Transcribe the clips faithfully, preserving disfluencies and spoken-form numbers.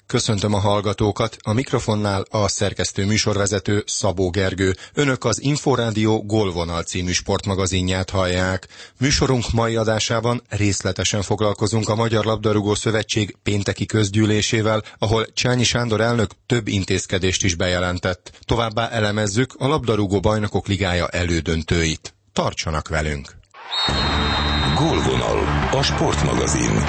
Köszöntöm a hallgatókat, a mikrofonnál a szerkesztő műsorvezető Szabó Gergő. Önök az Inforádió Gólvonal című sportmagazinját hallják. Műsorunk mai adásában részletesen foglalkozunk a Magyar Labdarúgó Szövetség pénteki közgyűlésével, ahol Csányi Sándor elnök több intézkedést is bejelentett. Továbbá elemezzük a Labdarúgó Bajnokok Ligája elődöntőit. Tartsanak velünk! Gólvonal, a sportmagazin.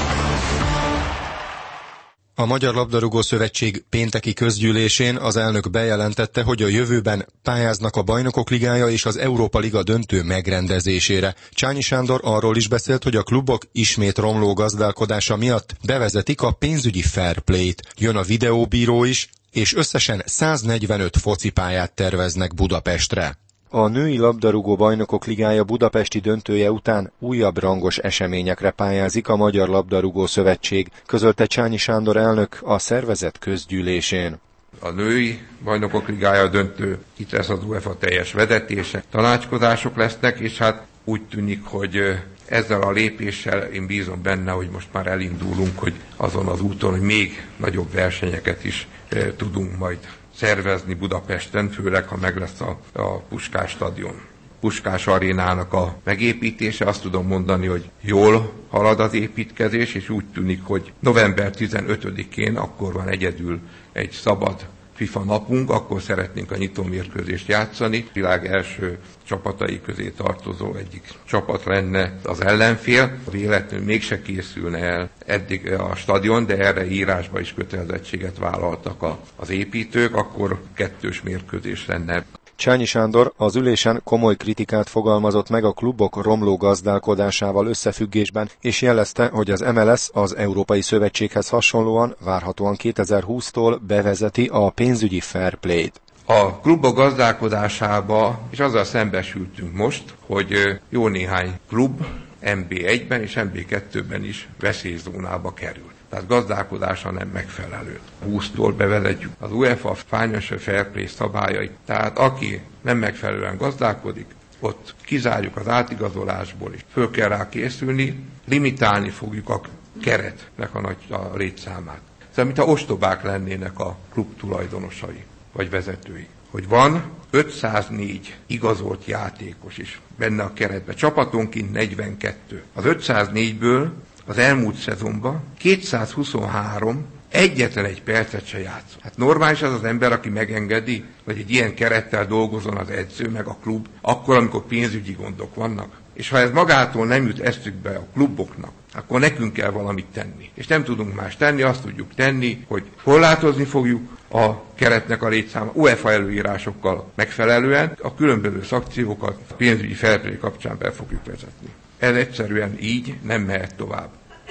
A Magyar Labdarúgó Szövetség pénteki közgyűlésén az elnök bejelentette, hogy a jövőben pályáznak a Bajnokok Ligája és az Európa Liga döntő megrendezésére. Csányi Sándor arról is beszélt, hogy a klubok ismét romló gazdálkodása miatt bevezetik a pénzügyi fair play-t. Jön a videóbíró is, és összesen száznegyvenöt focipályát terveznek Budapestre. A női labdarúgó bajnokok ligája budapesti döntője után újabb rangos eseményekre pályázik a Magyar Labdarúgó Szövetség, közölte Csányi Sándor elnök a szervezet közgyűlésén. A női bajnokok ligája döntő, itt lesz az UEFA teljes vezetése, tanácskozások lesznek, és hát úgy tűnik, hogy ezzel a lépéssel én bízom benne, hogy most már elindulunk, hogy azon az úton, hogy még nagyobb versenyeket is e, tudunk majd szervezni Budapesten, főleg ha meg lesz a, a Puskás stadion. Puskás arénának a megépítése, azt tudom mondani, hogy jól halad az építkezés, és úgy tűnik, hogy november tizenötödikén, akkor van egyedül egy szabad FIFA napunk, akkor szeretnénk a nyitómérkőzést játszani. A világ első csapatai közé tartozó egyik csapat lenne az ellenfél. Véletlenül mégse készülne el eddig a stadion, de erre írásba is kötelezettséget vállaltak a, az építők, akkor kettős mérkőzés lenne. Csányi Sándor az ülésen komoly kritikát fogalmazott meg a klubok romló gazdálkodásával összefüggésben, és jelezte, hogy az em el es az Európai Szövetséghez hasonlóan várhatóan kétezer-húsztól bevezeti a pénzügyi fair play-t. A klubok gazdálkodásába, és azzal szembesültünk most, hogy jó néhány klub em bé egyben és em bé kettőben is veszélyzónába került. Tehát gazdálkodása nem megfelelő. húsztól bevezetjük az UEFA Financial Fair Play szabályait. Tehát aki nem megfelelően gazdálkodik, ott kizárjuk az átigazolásból is. Föl kell rá készülni, limitálni fogjuk a keretnek a nagy a létszámát. Szóval, mintha ostobák lennének a klub tulajdonosai vagy vezetői. Hogy van ötszáznégy igazolt játékos is benne a keretben, csapatonként negyvenkettő. Az ötszáznégyből az elmúlt szezonban kétszázhuszonhárom egyetlen egy percet se játszott. Hát normális az az ember, aki megengedi, hogy egy ilyen kerettel dolgozzon az edző, meg a klub, akkor, amikor pénzügyi gondok vannak. És ha ez magától nem jut eszükbe a kluboknak, akkor nekünk kell valamit tenni. És nem tudunk más tenni, azt tudjuk tenni, hogy korlátozni fogjuk a keretnek a létszáma UEFA előírásokkal megfelelően, a különböző szakciókat a pénzügyi fair play kapcsán be fogjuk vezetni. Ez egyszerűen így nem mehet tovább.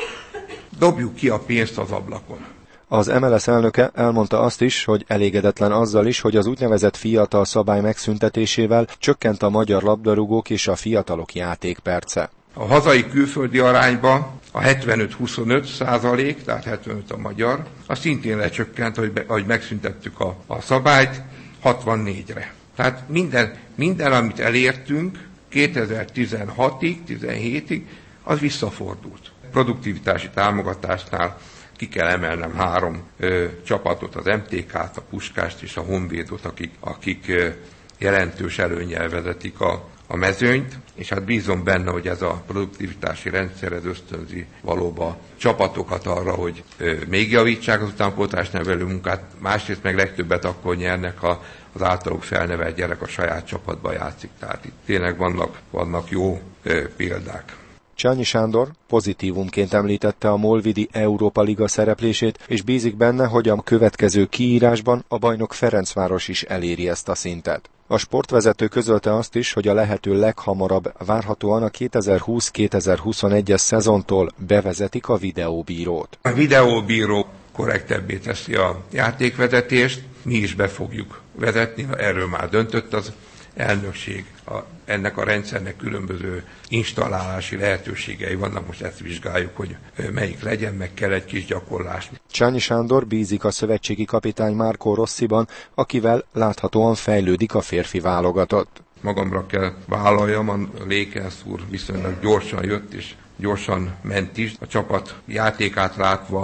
Dobjuk ki a pénzt az ablakon. Az em el es elnöke elmondta azt is, hogy elégedetlen azzal is, hogy az úgynevezett fiatal szabály megszüntetésével csökkent a magyar labdarúgók és a fiatalok játékperce. A hazai külföldi arányban a hetvenöt huszonöt százalék, tehát hetvenöt a magyar, az szintén lecsökkent, hogy, be, hogy megszüntettük a, a szabályt, hatvannégyre. Tehát minden, minden, amit elértünk kétezer-tizenhatig, tizenhétig, az visszafordult. Produktivitási támogatásnál ki kell emelnem három ö, csapatot, az em té ká-t, a Puskást és a Honvédot, akik, akik ö, jelentős előnnyel vezetik a, a mezőnyt, és hát bízom benne, hogy ez a produktivitási rendszer ez ösztönzi valóban csapatokat arra, hogy ö, még javítsák az utánpótlás nevelő munkát, másrészt meg legtöbbet akkor nyernek, ha az általuk felnevelt gyerek a saját csapatba játszik. Tehát itt tényleg vannak, vannak jó ö, példák. Csányi Sándor pozitívumként említette a Molvidi Európa Liga szereplését, és bízik benne, hogy a következő kiírásban a bajnok Ferencváros is eléri ezt a szintet. A sportvezető közölte azt is, hogy a lehető leghamarabb várhatóan a kétezer-húsz kétezer-huszonegyes szezontól bevezetik a videóbírót. A videóbíró korrektebbé teszi a játékvezetést, mi is be fogjuk vezetni, erről már döntött az elnökség. A, ennek a rendszernek különböző installálási lehetőségei vannak, most ezt vizsgáljuk, hogy melyik legyen, meg kell egy kis gyakorlás. Csányi Sándor bízik a szövetségi kapitány Marco Rossiban, akivel láthatóan fejlődik a férfi válogatott. Magamra kell vállaljam, a Lékensz úr viszonylag gyorsan jött, és gyorsan ment is. A csapat játékát látva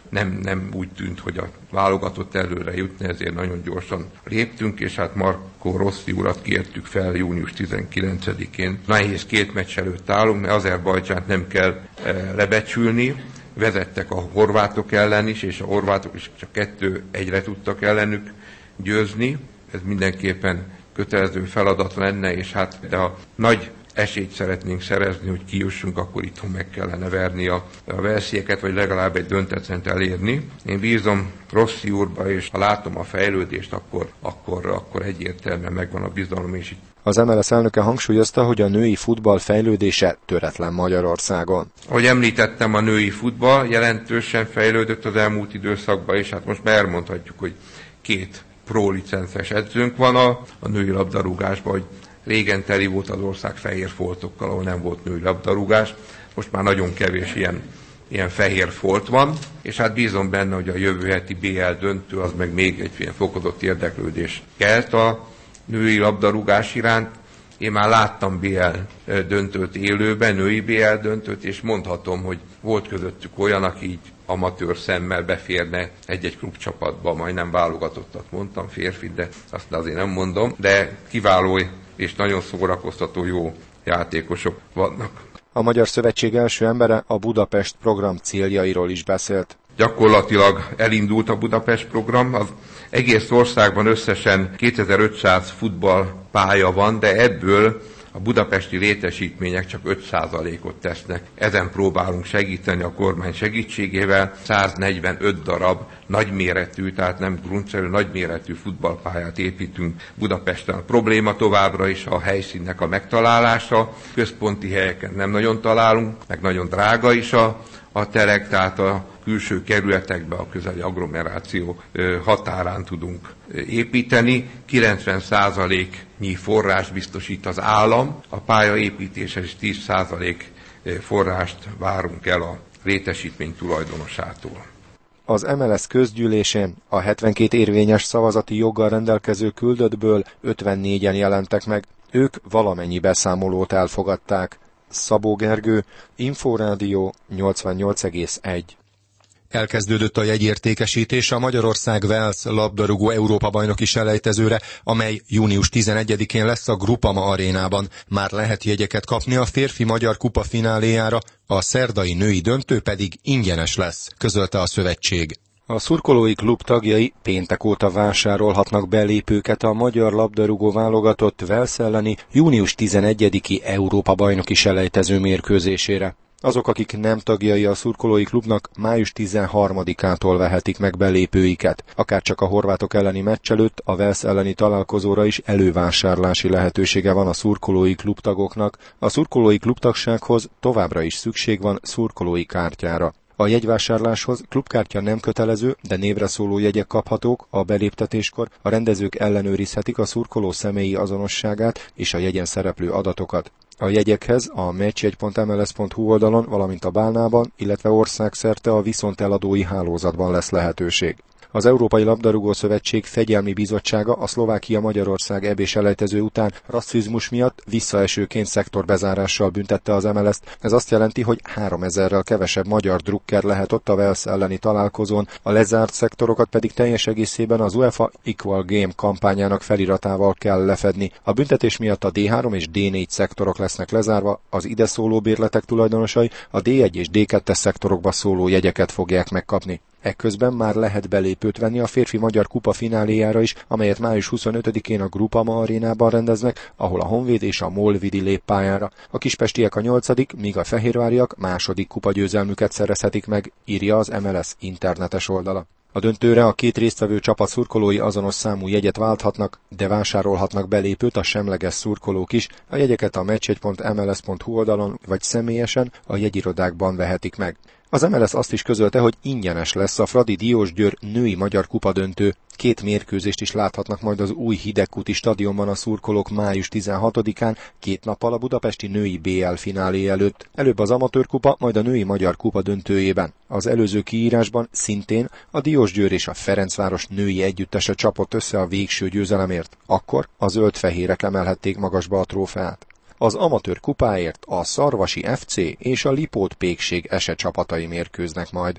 nem, nem úgy tűnt, hogy a válogatott előre jutni, ezért nagyon gyorsan léptünk, és hát Marco Rossi urat kértük fel június tizenkilencedikén. Nehéz két meccs előtt állunk, mert Azerbajdzsánt nem kell e, lebecsülni. Vezettek a horvátok ellen is, és a horvátok is csak kettő egyre tudtak ellenük győzni. Ez mindenképpen kötelező feladat lenne, és hát de a nagy esélyt szeretnénk szerezni, hogy kijussunk, akkor itthon meg kellene verni a, a velszieket, vagy legalább egy döntetlen elérni. Én bízom Rossi úrba, és ha látom a fejlődést, akkor, akkor, akkor egyértelműen megvan a bizalom, és itt. Az em el es elnöke hangsúlyozta, hogy a női futball fejlődése töretlen Magyarországon. Ahogy említettem, a női futball jelentősen fejlődött az elmúlt időszakban, és hát most már elmondhatjuk, hogy két pro licences edzőnk van a, a női labdarúgásban, hogy régen teli volt az ország fehér foltokkal, ahol nem volt női labdarúgás. Most már nagyon kevés ilyen, ilyen fehér folt van, és hát bízom benne, hogy a jövő heti bé el döntő az meg még egy ilyen fokozott érdeklődés kelt a női labdarúgás iránt. Én már láttam bé el döntőt élőben, női bé el döntőt, és mondhatom, hogy volt közöttük olyan, aki így amatőr szemmel beférne egy-egy klubcsapatba, majdnem válogatottat mondtam, férfi, de azt azért nem mondom, de kiváló és nagyon szórakoztató jó játékosok vannak. A Magyar Szövetség első embere a Budapest program céljairól is beszélt. Gyakorlatilag elindult a Budapest program, az egész országban összesen kétezer-ötszáz futballpálya van, de ebből a budapesti létesítmények csak öt százalékot tesznek. Ezen próbálunk segíteni a kormány segítségével. száznegyvenöt darab nagyméretű, tehát nem gruncszerű, nagyméretű futballpályát építünk Budapesten. A probléma továbbra is a helyszínnek a megtalálása. Központi helyeken nem nagyon találunk, meg nagyon drága is a, a terek, tehát a külső kerületekbe, a közeli agglomeráció határán tudunk építeni. kilencven százaléknyi forrás biztosít az állam, a pályaépítéshez is tíz százalék forrást várunk el a létesítmény tulajdonosától. Az em el es közgyűlésén a hetvenkét érvényes szavazati joggal rendelkező küldöttből ötvennégyen jelentek meg. Ők valamennyi beszámolót elfogadták. Szabó Gergő, Inforádió nyolcvannyolc egész egy. Elkezdődött a jegyértékesítés a Magyarország-Wales labdarúgó Európa-bajnoki selejtezőre, amely június tizenegyedikén lesz a Groupama arénában. Már lehet jegyeket kapni a férfi magyar kupa fináléjára, a szerdai női döntő pedig ingyenes lesz, közölte a szövetség. A szurkolói klub tagjai péntek óta vásárolhatnak belépőket a magyar labdarúgó válogatott Wales elleni június tizenegyediki Európa-bajnoki selejtező mérkőzésére. Azok, akik nem tagjai a szurkolói klubnak, május tizenharmadikától vehetik meg belépőiket. Akárcsak a horvátok elleni meccs előtt, a Wales elleni találkozóra is elővásárlási lehetősége van a szurkolói klubtagoknak. A szurkolói klubtagsághoz továbbra is szükség van szurkolói kártyára. A jegyvásárláshoz klubkártya nem kötelező, de névre szóló jegyek kaphatók. A beléptetéskor a rendezők ellenőrizhetik a szurkoló személyi azonosságát és a jegyen szereplő adatokat. A jegyekhez a matchjegy pont em el es pont hu oldalon, valamint a Bálnában, illetve országszerte a viszonteladói hálózatban lesz lehetőség. Az Európai Labdarúgó Szövetség Fegyelmi Bizottsága a Szlovákia-Magyarország é bé-selejtező után rasszizmus miatt visszaesőként szektorbezárással büntette az em el es-t. Ez azt jelenti, hogy háromezerrel kevesebb magyar drukker lehet ott a Wales elleni találkozón, a lezárt szektorokat pedig teljes egészében az UEFA Equal Game kampányának feliratával kell lefedni. A büntetés miatt a dé három és dé négy szektorok lesznek lezárva, az ide szóló bérletek tulajdonosai a dé egy és dé kettes szektorokba szóló jegyeket fogják megkapni. Ekközben már lehet belépőt venni a férfi magyar kupa fináléjára is, amelyet május huszonötödikén a Groupama arénában rendeznek, ahol a Honvéd és a Molvidi lép pályára. A kispestiek a nyolcadik, míg a fehérváriak második kupagyőzelmüket szerezhetik meg, írja az em el es internetes oldala. A döntőre a két résztvevő csapat szurkolói azonos számú jegyet válthatnak, de vásárolhatnak belépőt a semleges szurkolók is. A jegyeket a matchjegy pont em el es pont hu oldalon vagy személyesen a jegyirodákban vehetik meg. Az em el es azt is közölte, hogy ingyenes lesz a Fradi Diósgyőr női magyar kupa döntő. Két mérkőzést is láthatnak majd az új Hidegkuti stadionban a szurkolók május tizenhatodikán, két nappal a budapesti női bé el finálé előtt. Előbb az amatőr kupa, majd a női magyar kupa döntőjében. Az előző kiírásban szintén a Diósgyőr és a Ferencváros női együttese csapott össze a végső győzelemért. Akkor a zöld-fehérek emelhették magasba a trófeát. Az amatőr kupáért a Szarvasi ef cé és a Lipót Pékség ese csapatai mérkőznek majd.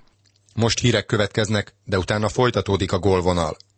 Most hírek következnek, de utána folytatódik a Gólvonal.